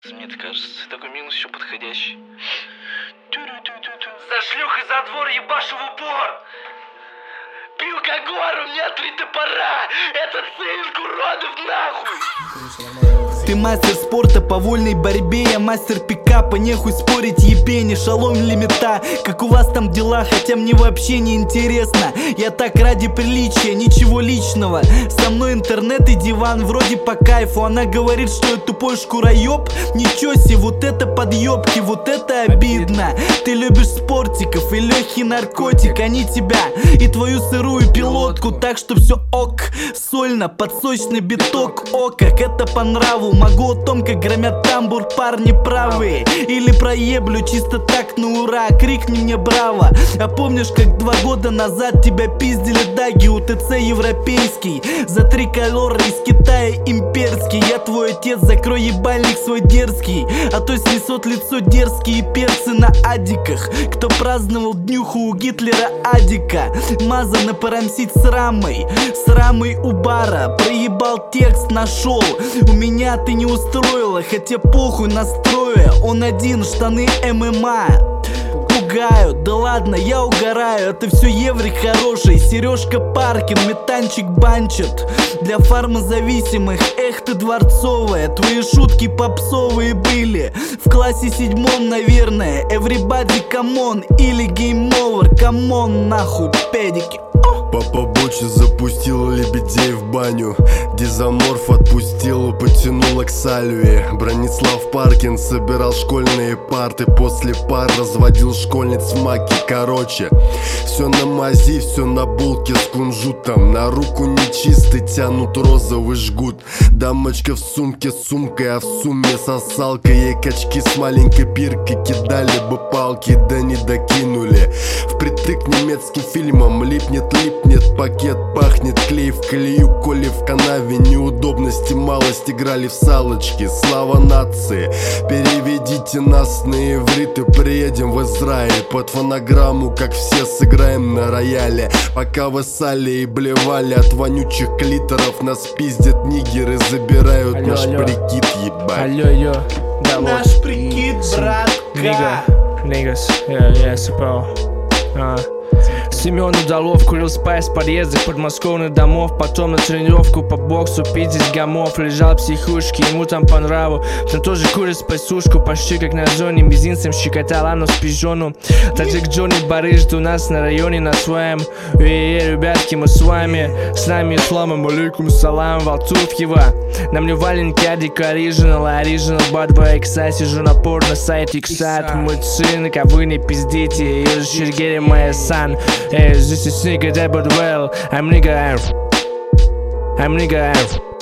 Мне кажется, такой минус еще подходящий. За шлюхой за двор ебашу в упор. Пью когор, у меня 3 топора. Это цинк, уродов нахуй. Ты мастер спорта по вольной борьбе, я мастер пикапа. Нехуй спорить, ебени, шалом лимита. Как у вас там дела, хотя мне вообще не интересно. Я так ради приличия, ничего личного. Со мной интернет и диван, вроде по кайфу. Она говорит, что я тупой шкуроеб. Ничего себе, вот это подъебки, вот это обидно. Ты любишь спортиков и легкий наркотик. Они тебя и твою сырую пилотку. Так что все ок, сольно, подсочный биток. О, как это по нраву. Могу о том, как громят тамбур парни правые. Или проеблю чисто так на ура. Крикни мне браво. А помнишь, как 2 года назад тебя пиздили даги УТЦ европейский? За 3 колора из Китая имперский. Я твой отец, закрой ебальник свой дерзкий. А то снесет лицо дерзкие перцы на адиках. Кто праздновал днюху у Гитлера Адика? Мазано порамсить с рамой у бара. Проебал текст, нашел. У меня ты не устроила, хотя похуй настроя. Он один, штаны ММА пугают, да ладно, я угораю. Это все еврик хороший, Сережка Паркин, метанчик банчит. Для фармазависимых, эх ты дворцовая. Твои шутки попсовые были в классе 7, наверное. Everybody come on, или game over, come on, нахуй, педики. Папа Бочи запустил лебедей в баню. Дизаморф отпустил, потянула к сальве. Бронислав Паркин собирал школьные парты. После пар разводил школьниц в маке. Короче, все на мази, все на булке с кунжутом. На руку нечистый тянут розовый жгут. Дамочка в сумке с сумкой, а в сумме сосалка. Ей качки с маленькой пиркой кидали бы палки, да не докинули. Впритык к немецким фильмам липнет пакет, пахнет клей в колею, коли в канаве неудобности малость, играли в салочки. Слава нации, переведите нас на иврит и приедем в Израиль. Под фонограмму, как все, сыграем на рояле. Пока вы ссали и блевали от вонючих клиторов, нас пиздят нигеры, забирают наш прикид, ебать. Алло, да, наш вот. прикид, братка. Нигас, я сыпал. Семен Удалов курил спайс в подъездах подмосковных домов. Потом на тренировку по боксу пить из гамов. Лежал в психушке, ему там по нраву. Там тоже курит спайсушку, почти как на зоне. Мизинцем щекотал анус пижону. Таджик Джонни барыжит у нас на районе на своем. Ребятки, мы с вами. С нами исламом, алейкум салам. Волтуфьева. На мне валенки Адик Оригинал, Бадба Икса. Сижу на порно-сайте Иксат. Мой сын, а вы не пиздите. Я же Шергери моя сан. Hey, this is nigga that but well. I'm nigga F.